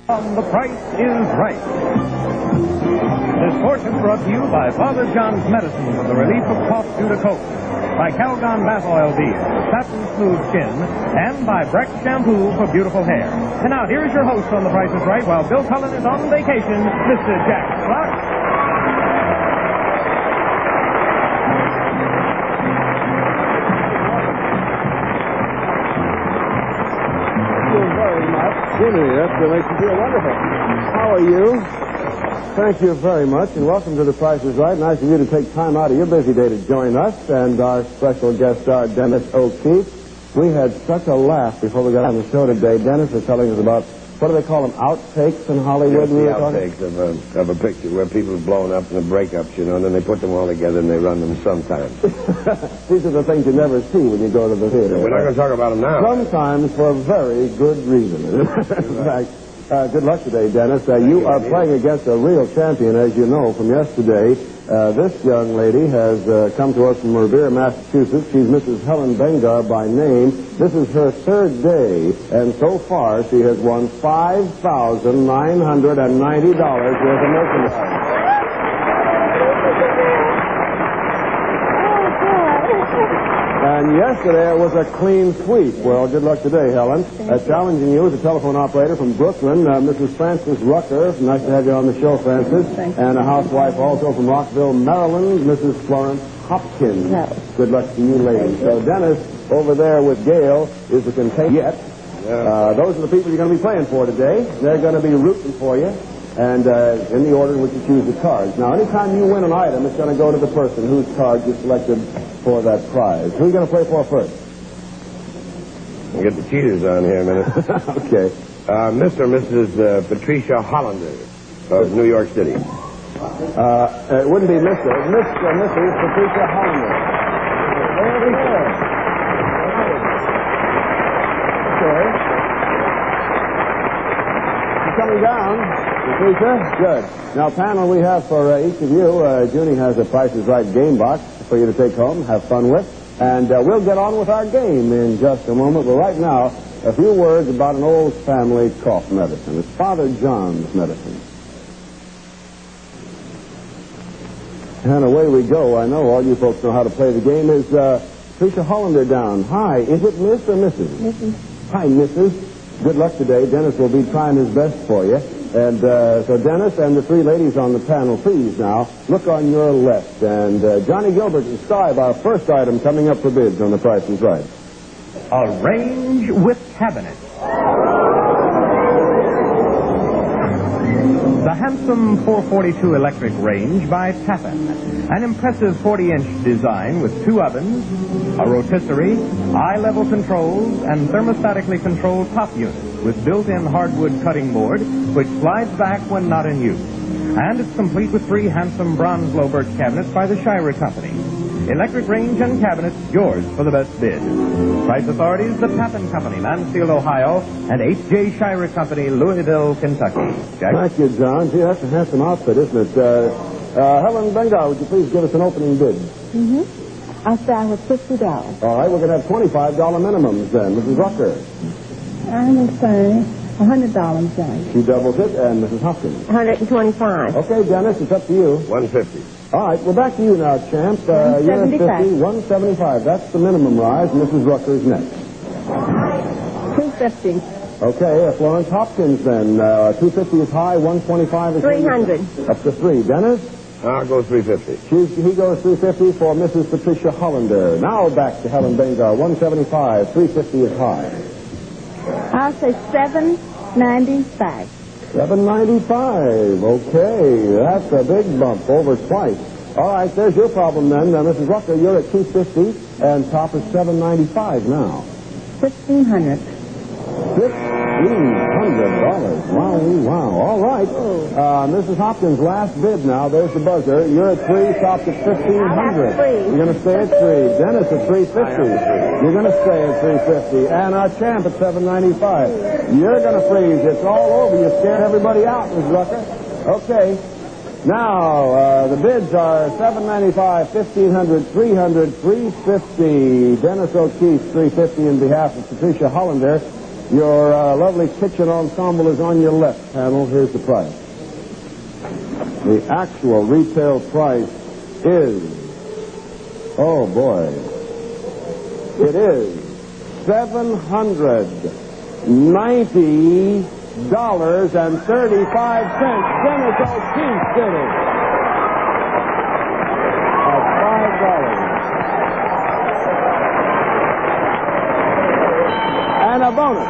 The Price is Right. This portion brought to you by Father John's Medicine for the relief of cough due to cold, by Calgon Bath Oil Beer, satin smooth skin, and by Breck Shampoo for beautiful hair. And now, here is your host on The Price is Right, while Bill Cullen is on vacation, Mr. Jack Clark. Jimmy, that makes me feel wonderful. How are you? Thank you very much, and welcome to The Price is Right. Nice of you to take time out of your busy day to join us, and our special guest star, Dennis O'Keefe. We had such a laugh before we got on the show today. Dennis was telling us about, what do they call them, outtakes in Hollywood? Yes, the outtakes of a picture where people are blown up in the breakups, and then they put them all together and they run them sometimes. These are the things you never see when you go to the theater. We're not going to talk about them now. Sometimes for very good reason. In fact, good luck today, Dennis. You are playing against a real champion, as you know from yesterday. This young lady has come to us from Revere, Massachusetts. She's Mrs. Helen Bengar by name. This is her third day, and so far she has won $5,990 worth of merchandise. And yesterday it was a clean sweep. Well, good luck today, Helen. Challenging you as a telephone operator from Brooklyn, Mrs. Frances Rucker. Nice to have you on the show, Frances. And a housewife also from Rockville, Maryland, Mrs. Florence Hopkins. No. Good luck to you, ladies. So Dennis over there with Gail is the contestant. Those are the people you're going to be playing for today. They're going to be rooting for you. And in the order in which you choose the cards. Now, anytime you win an item, it's going to go to the person whose card you selected for that prize. Who are you going to play for first? We'll get the cheaters on here a minute. Okay. Mr. and Mrs. Patricia Hollander of New York City. It wouldn't be Mr. Mr. and Mrs. Patricia Hollander. There we go. Okay. She's coming down. Patricia, good. Now, panel, we have for each of you, Junie has a Price is Right game box for you to take home, have fun with. And we'll get on with our game in just a moment. But right now, a few words about an old family cough medicine. It's Father John's medicine. And away we go. I know all you folks know how to play the game. Is Patricia Hollander down? Hi. Is it Miss or Mrs.? Mrs. Hi, Mrs. Good luck today. Dennis will be trying his best for you. And so Dennis and the three ladies on the panel, please now, look on your left. And Johnny Gilbert, describe our first item coming up for bids on The Price is Right. A range with cabinet. The handsome 442 electric range by Tappan. An impressive 40-inch design with two ovens, a rotisserie, eye-level controls, and thermostatically controlled top unit with built-in hardwood cutting board, which slides back when not in use. And it's complete with three handsome bronze-low birch cabinets by the Shire Company. Electric range and cabinets, yours for the best bid. Price authorities, the Tappan Company, Mansfield, Ohio, and H.J. Shire Company, Louisville, Kentucky. Jack? Thank you, John. Gee, that's a handsome outfit, isn't it? Helen Bengar, would you please give us an opening bid? Mm-hmm. I'll start with $50. All right, we're going to have $25 minimums then. Mrs. Rucker. I'm going to say $100, John. She doubles it, and Mrs. Hopkins. $125. Okay, Dennis, it's up to you. $150. All right, we're back to you now, champ. You're at 50, $175. That's the minimum rise. Mrs. Rucker's next. $250. Okay, Florence Hopkins then. $250 is high, $125 is $300. Up to $3. Dennis? I'll go $350. He goes $350 for Mrs. Patricia Hollander. Now back to Helen Bengar. $175. $350 is high. I'll say $795. $795. Okay, that's a big bump, over twice. All right, there's your problem then. Mrs. Rucker, you're at $250, and top is $795 now. $1,500. $1,500. Wow. All right. Mrs. Hopkins, last bid now. There's the buzzer. You're at 3, stopped at $1,500. You're going to stay at 3. Dennis at $350. You're going to stay at $350. And our champ at $795. You're going to freeze. It's all over. You scared everybody out, Mrs. Rucker. Okay. Now, the bids are $795, $1,500, $300, $350. Dennis O'Keefe, $350 in behalf of Patricia Hollander. Your lovely kitchen ensemble is on your left panel. Here's the price. The actual retail price is, oh boy, it is $790.35. Dennis O'Keefe did it. At $5. And a bonus.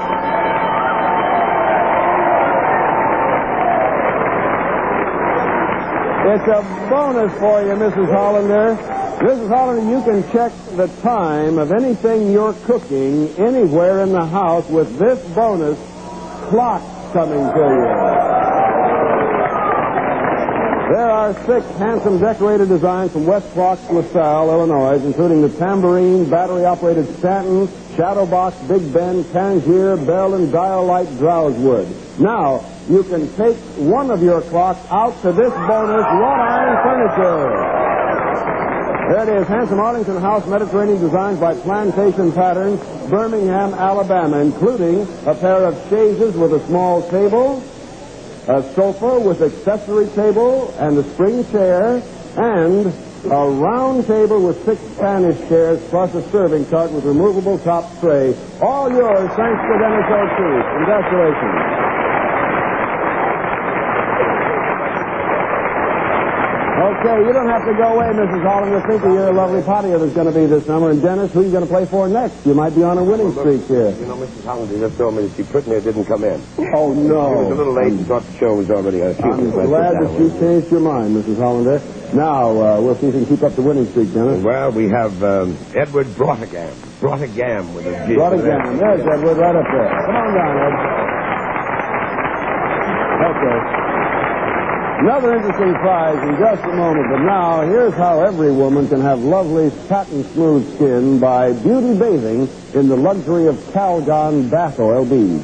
It's a bonus for you, Mrs. Hollander. Mrs. Hollander, you can check the time of anything you're cooking anywhere in the house with this bonus clock coming to you. There are 6 handsome decorated designs from West Clocks, LaSalle, Illinois, including the Tambourine, battery-operated Stanton, Shadowbox, Big Ben, Tangier, Bell, and Dial-Light Drowswood. Now, you can take one of your clocks out to this bonus wrought iron furniture. There it is, handsome Arlington House Mediterranean designs by Plantation Patterns, Birmingham, Alabama, including a pair of chaises with a small table, a sofa with accessory table and a spring chair, and a round table with 6 Spanish chairs, plus a serving cart with removable top tray. All yours, thanks to Dennis O'Keefe. Congratulations. Okay, you don't have to go away, Mrs. Hollander. Think of your lovely patio that's going to be this summer. And Dennis, who are you going to play for next? You might be on a winning streak here. You know, Mrs. Hollander just told me that she put me didn't come in. Oh, no. She was a little late and thought the show was already on. I'm glad that you changed your mind, Mrs. Hollander. Now, we'll see if you can keep up the winning streak, Dennis. Well, we have Edward Brottigam. Brottigam with a G. Brottigam. There's Edward right up there. Come on down, Ed. Okay. Another interesting prize in just a moment, but now here's how every woman can have lovely satin smooth skin by beauty bathing in the luxury of Calgon bath oil beads.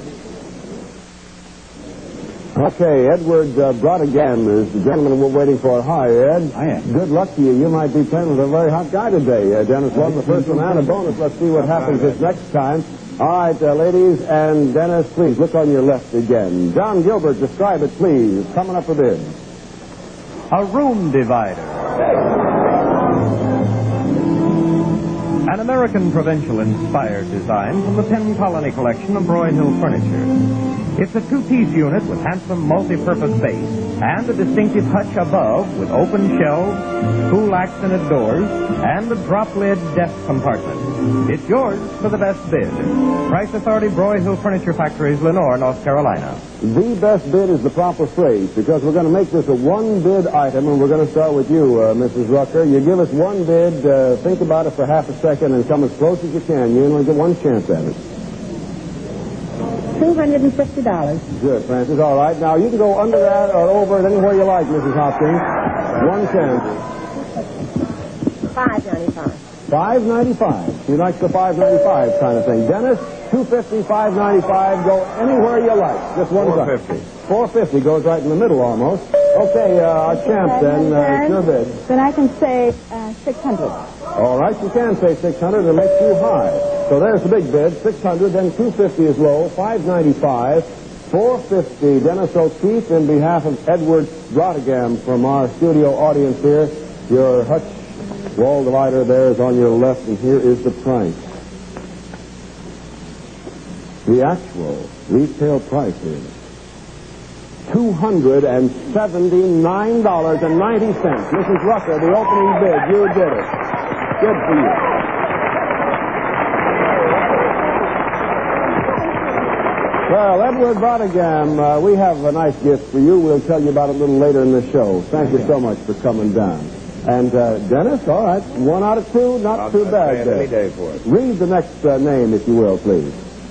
Okay, Edward Brottigam is the gentleman we're waiting for. Hi, Ed. Hiya. Good luck to you. You might be playing with a very hot guy today. Dennis won the first one and a bonus. Let's see what happens this next time. All right, ladies, and Dennis, please, look on your left again. John Gilbert, describe it, please. Coming up for bid. A room divider. An American provincial-inspired design from the 10 Colony collection of Broyhill Furniture. It's a 2-piece unit with handsome multi-purpose base and a distinctive hutch above with open shelves, cool accented doors, and a drop-lid desk compartment. It's yours for the best bid. Price Authority, Broyhill Furniture Factories, Lenore, North Carolina. The best bid is the proper phrase because we're going to make this a one-bid item, and we're going to start with you, Mrs. Rucker. You give us one bid, think about it for half a second, and come as close as you can. You only get one chance at it. $250. Good, Francis. All right. Now, you can go under that or over it anywhere you like, Mrs. Hopkins. One chance. $5.95. $5.95. She likes the $5.95 kind of thing. Dennis, $250, $5.95. Go anywhere you like. Just one time. $4.50 goes right in the middle almost. Okay, our champ then. It's your bid. Then I can say $600. All right, you can say $600. It makes you high. So there's the big bid. $600. Then $250 is low. $5.95. $4.50. Dennis O'Keefe, in behalf of Edward Brottigam from our studio audience here. Your hutch wall divider there is on your left, and here is the price. The actual retail price is $279.90. Mrs. Rucker, the opening bid. You did it. Good for you. Well, Edward Brottigam, we have a nice gift for you. We'll tell you about it a little later in the show. Thank you so much for coming down. And, Dennis, all right, 1 out of 2, not too bad. Any day for it. Read the next name, if you will, please.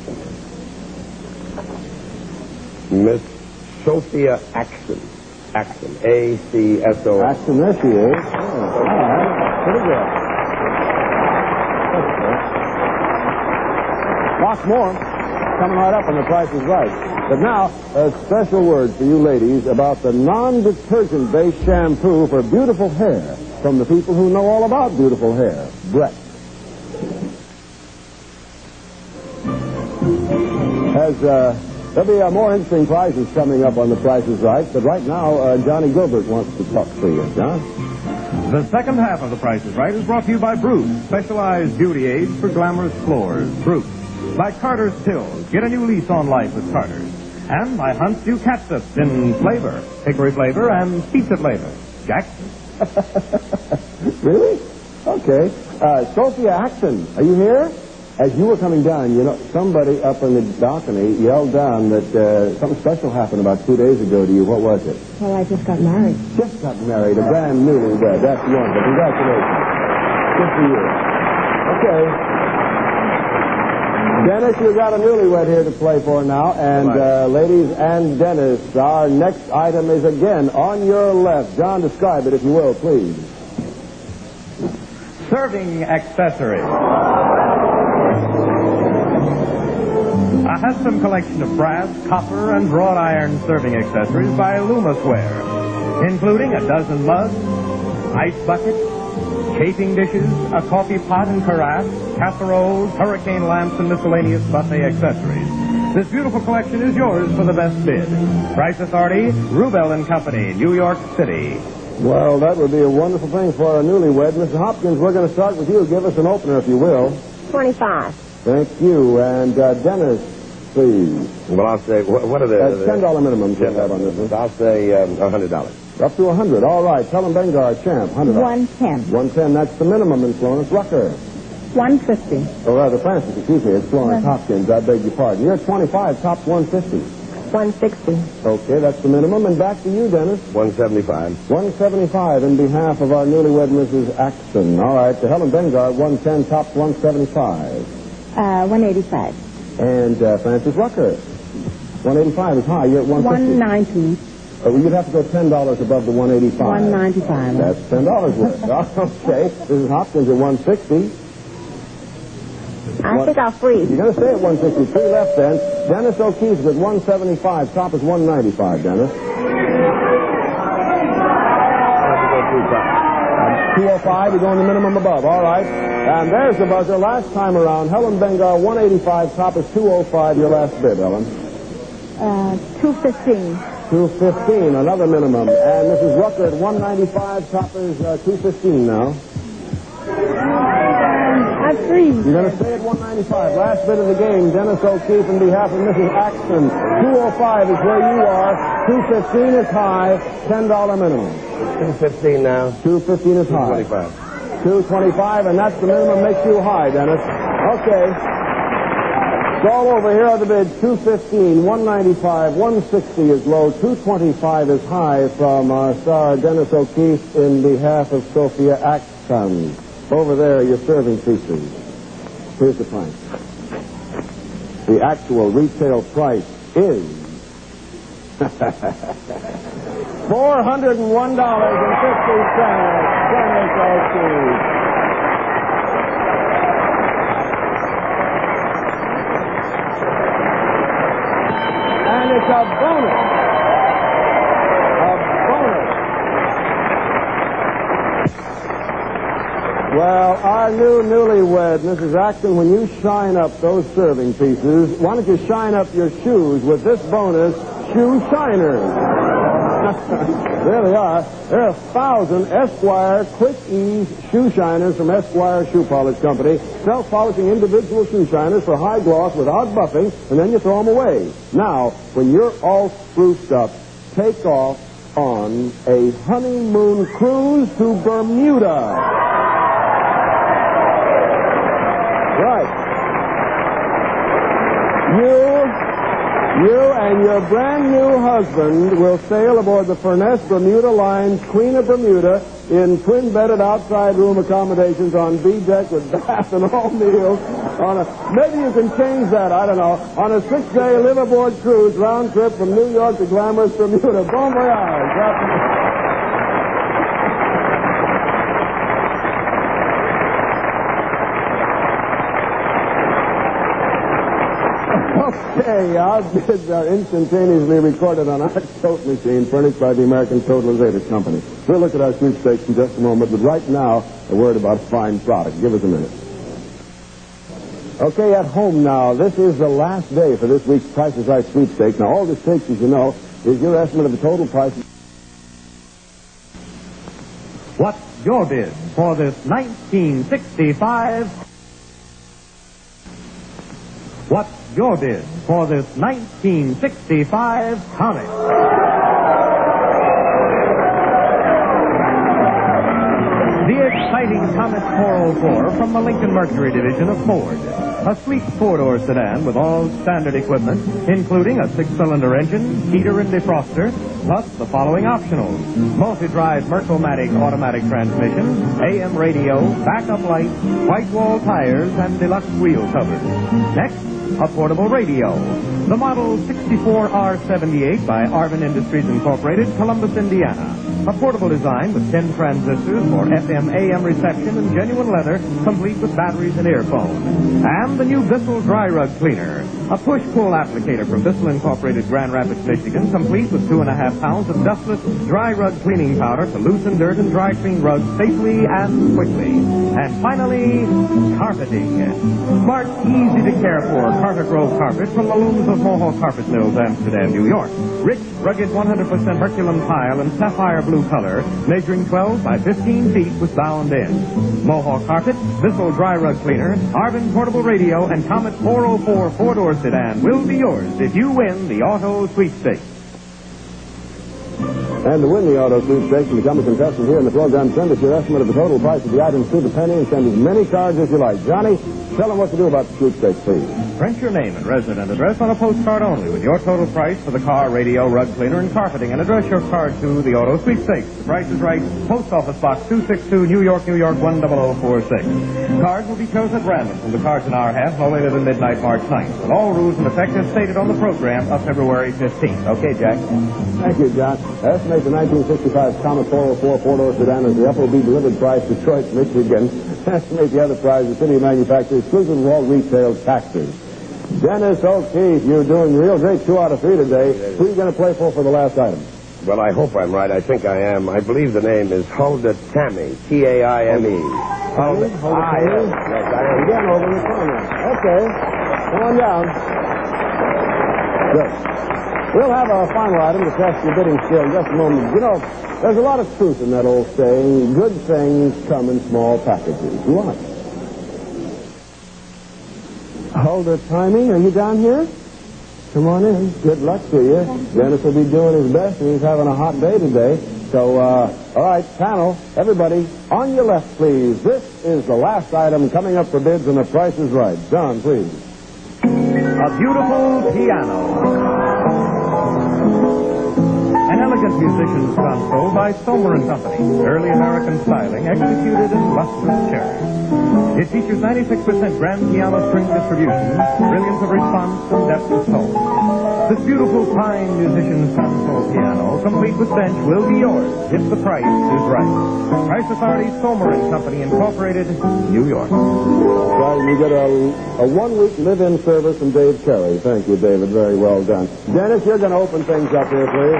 Miss Sophia Axon. Axon. A-C-S-O. Axon, there she is. Oh, all right, pretty good. Lots more coming right up, and the price is right. But now, a special word for you ladies about the non-detergent-based shampoo for beautiful hair from the people who know all about beautiful hair, Brett. there'll be more interesting prizes coming up on The Price is Right, but right now, Johnny Gilbert wants to talk to you. John? The second half of The Price is Right is brought to you by Bruce, specialized beauty aids for glamorous floors. Bruce. By Carter's Pills. Get a new lease on life with Carter's. And by Hunt's Dew Catsups in flavor, hickory flavor and pizza flavor. Jack? Really? Okay. Sophia Axon, are you here? As you were coming down, you know, somebody up on the balcony yelled down that something special happened about 2 days ago to you. What was it? Well, I just got married. Just got married, a brand newlywed. That's wonderful. Congratulations. Good for you. Okay. Dennis, you've got a newlywed here to play for now. And ladies and Dennis, our next item is again on your left. John, describe it, if you will, please. Serving accessories. A handsome collection of brass, copper, and wrought iron serving accessories by Lumasware, including a dozen mugs, ice buckets, chafing dishes, a coffee pot and carafe, casseroles, hurricane lamps, and miscellaneous buffet accessories. This beautiful collection is yours for the best bid. Price Authority, Rubel and Company, New York City. Well, that would be a wonderful thing for a newlywed. Mr. Hopkins, we're going to start with you. Give us an opener, if you will. 25. Thank you. And Dennis, please. Well, I'll say, what are the... $10 minimum you have on this one. I'll say $100. Up to $100. All right. Helen Bengar, champ. $100. 110. 110. That's the minimum in Sloanus Rucker. 150. Or rather, Francis, excuse me. It's Sloanus Hopkins. I beg your pardon. You're at 25. Top 150. 160. Okay, that's the minimum. And back to you, Dennis. 175. 175 in behalf of our newlywed Mrs. Axon. All right. To Helen Bengar, 110. Top 175. 185. And Francis Rucker. 185 is high. You're at 150. 190. You'd have to go $10 above the 185. 195. That's $10 worth. Okay. Mrs. Hopkins at 160. I think I'll freeze. You're going to stay at 160. Three left then. Dennis O'Keefe with 175. Top is 195, Dennis. 205, you're going the minimum above. All right. And there's the buzzer. Last time around, Helen Bengar, 185. Top is 205. Your last bid, Helen. 215. 215, another minimum. And Mrs. Rucker at 195. Top is 215 now. I freeze. You're going to stay at 195. Last bit of the game. Dennis O'Keefe in behalf of Mrs. Axton. 205 is where you are. 215 is high. $10 minimum. 215 now. 215 is high. 225. 225, and that's the minimum. Makes you high, Dennis. Okay. It's all over. Here are the bids. 215, 195, 160 is low. 225 is high from our star Dennis O'Keefe in behalf of Sophia Axton. Over there, your serving pieces. Here's the price. The actual retail price is $401.50. Dennis O'Keefe. And it's a bonus. Well, our newlywed, Mrs. Axton, when you shine up those serving pieces, why don't you shine up your shoes with this bonus, shoe shiners? There they are. There are 1,000 Esquire Quick Ease shoe shiners from Esquire Shoe Polish Company. Self-polishing individual shoe shiners for high gloss without buffing, and then you throw them away. Now, when you're all spruced up, take off on a honeymoon cruise to Bermuda. Right. You and your brand new husband will sail aboard the Furness Bermuda Line's Queen of Bermuda in twin-bedded outside room accommodations on B deck with bath and all meals. Maybe you can change that, I don't know, on a 6-day live-aboard cruise round trip from New York to glamorous Bermuda. Bon voyage. Okay, our bids are instantaneously recorded on our tote machine furnished by the American Totalizators Company. We'll look at our sweepstakes in just a moment, but right now, a word about a fine product. Give us a minute. Okay, at home now. This is the last day for this week's Price is Right sweepstakes. Now, all the stakes, as you know, is your estimate of the total price. What's your bid for this 1965? What's your bid for this 1965 Comet? The exciting Comet 404 from the Lincoln Mercury division of Ford. A sleek four-door sedan with all standard equipment, including a six-cylinder engine, heater and defroster, plus the following optionals: multi-drive Mercomatic automatic transmission, AM radio, backup lights, white wall tires, and deluxe wheel covers. Next, a portable radio. The model 64R78 by Arvin Industries Incorporated, Columbus, Indiana. A portable design with 10 transistors for FM, AM reception and genuine leather, complete with batteries and earphones. And the new Bissell Dry Rug Cleaner. A push-pull applicator from Bissell Incorporated, Grand Rapids, Michigan, complete with 2.5 pounds of dustless dry rug cleaning powder to loosen dirt and dry clean rugs safely and quickly. And finally, carpeting. Smart, easy to care for Carter Grove carpet from the looms of Mohawk Carpet Mills, Amsterdam, New York. Rich, rugged 100% Herculum tile in sapphire blue color, measuring 12 by 15 feet with bound ends. Mohawk carpet, Bissell Dry Rug Cleaner, Arvin portable radio, and Comet 404 four-door sedan will be yours if you win the auto sweepstakes. And to win the auto sweepstakes and become a contestant here in the program, send us your estimate of the total price of the items to the penny and send as many cards as you like. Johnny, tell them what to do about the sweepstakes, please. Print your name and resident address on a postcard only with your total price for the car, radio, rug cleaner, and carpeting, and address your card to the auto sweepstakes. The Price is Right, Post Office Box 262, New York, New York 10046. Cards will be chosen at random from the cards in our hat no later than midnight March 9th, with all rules and effect as stated on the program of February 15th. Okay, Jack? Thank you, John. Estimate the 1965 Comet 404 four-door sedan as the FOB delivered price, Detroit, Michigan. Estimate the other price, the city of manufacturer, exclusive of all retail taxes. Dennis O'Keefe, you're doing real great. 2 out of 3 today. Who are you going to play for the last item? Well, I hope I'm right. I think I am. I believe the name is Hulda Tammy. T-A-I-M-E. Hulda Tammy? Yes, I am. Again, over in the corner. Okay. Come on down. Good. We'll have a final item to test your bidding skill in just a moment. You know, there's a lot of truth in that old saying, good things come in small packages. What? Hulda Timing, are you down here? Come on in. Good luck to you. Dennis will be doing his best, and he's having a hot day today. So, all right, panel, everybody, on your left, please. This is the last item coming up for bids, and the price is right. John, please. A beautiful piano. An elegant musician's console by Somer & Company. Early American styling, executed in lustrous cherry. It features 96% grand piano string distribution, brilliance of response, and depth of tone. This beautiful, fine musician's console piano, complete with bench, will be yours if the price is right. Price authority, Somer & Company, Incorporated, New York. Well, you get a 1-week live-in service from Dave Carey. Thank you, David. Very well done. Dennis, you're going to open things up here, please.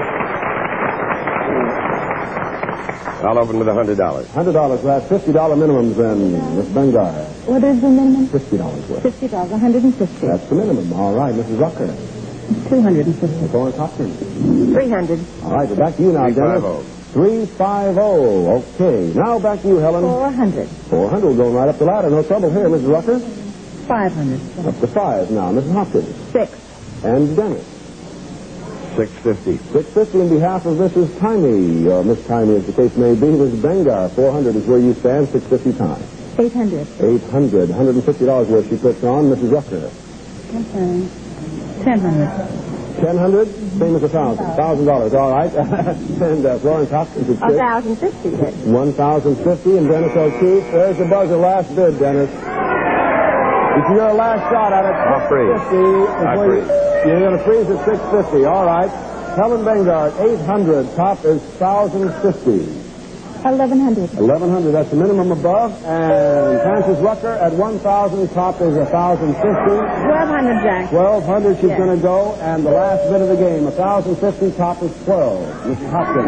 I'll open with $100. $100 for that. $50 minimums then, Miss Bengar. What is the minimum? $50 worth. $50, 150. That's the minimum. All right, Mrs. Rucker. 250. Florence Hopkins. 300. All right, we're back to you now, Dennis. 350. Okay. Now back to you, Helen. 400. 400 going right up the ladder. No trouble here, Mrs. Rucker. 500. Up to 5 now, Mrs. Hopkins. 6. And Dennis. $650. $650 in behalf of Mrs. Timey, or Miss Timey as the case may be. Mrs. Bengar, 400 is where you stand. $650 time. 800. 800. $150 worth she puts on. Mrs. Rucker. Okay. 1,000. 1,000? Same as $1,000. $1,000. All right. And Florence Hopkins at 6. 1,050. 1,050. And Dennis O'Keefe. There's the buzzer. Last bid, Dennis. It's your last shot at it. I'll freeze. You're going to freeze at 650. All right. Helen Bengard, 800. Top is 1,050. 1,100. 1,100. That's the minimum above. And Frances Rucker at 1,000. Top is 1,050. 1,200, Jack. 1,200 she's Yes. going to go. And the last bid of the game, 1,050. Top is 12. Mrs. Hopkins.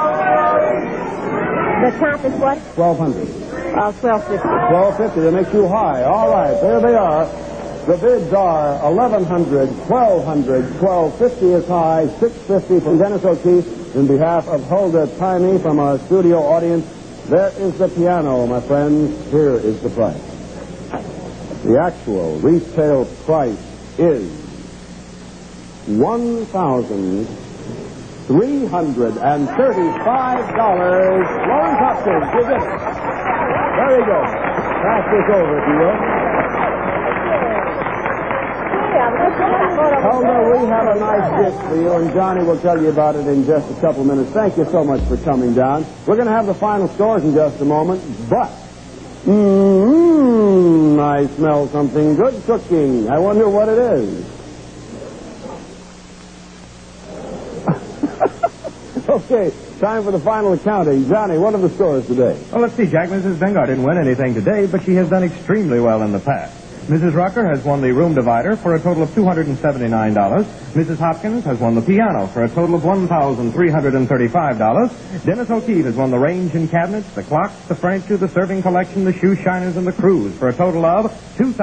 The top is what? 1,200. 1,250. 1,250. That makes you high. All right. There they are. The bids are $1,100, $1,200, $1,250 as high, $650 from Dennis O'Keefe. In behalf of Hulda Timey from our studio audience, there is the piano, my friends. Here is the price. The actual retail price is $1,335. Lawrence Hopkins, you did it. Very good. Pass this over, if you will. Hulda, we have a nice gift for you, and Johnny will tell you about it in just a couple minutes. Thank you so much for coming down. We're going to have the final scores in just a moment, but I smell something good cooking. I wonder what it is. Okay, time for the final accounting. Johnny, what are the scores today? Well, let's see, Jack. Mrs. Bengard didn't win anything today, but she has done extremely well in the past. Mrs. Rucker has won the room divider for a total of $279. Mrs. Hopkins has won the piano for a total of $1,335. Dennis O'Keefe has won the range and cabinets, the clocks, the furniture, the serving collection, the shoe shiners, and the cruise for a total of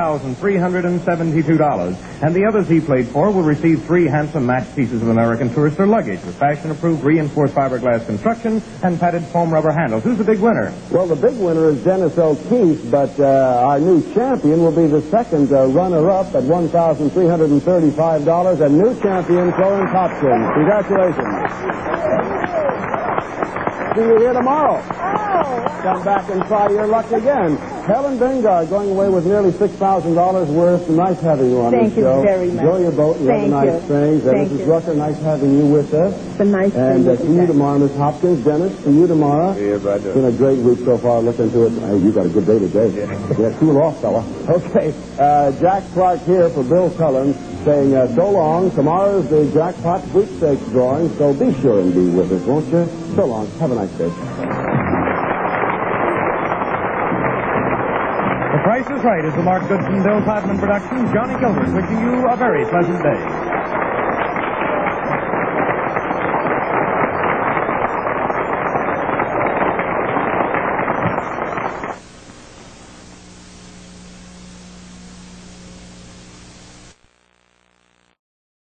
$2,372. And the others he played for will receive 3 handsome matched pieces of American Tourister luggage with fashion-approved reinforced fiberglass construction and padded foam rubber handles. Who's the big winner? Well, the big winner is Dennis O'Keefe, but our new champion will be the second runner-up at $1,335, and new champion Florence Hopkins. Congratulations. See you here tomorrow. Come back and try your luck again. Helen Bengard going away with nearly $6,000 worth. Nice having you on this show. Thank you very much. Enjoy your boat. You have a nice thing. Mrs. Rucker, nice having you with us. It's a nice And thing. see you tomorrow, Miss Hopkins. Dennis, see you tomorrow. See you, brother. It's been a great week so far. Look into it. Hey, you got a good day today. Yeah, cool off, fella. Okay, Jack Clark here for Bill Cullen saying so long. Tomorrow's the jackpot sweepstakes drawing, so be sure and be with us, won't you? So long. Have a nice day. The Price is Right is the Mark Goodson, Bill Todman production. Johnny Gilbert wishing you a very pleasant day.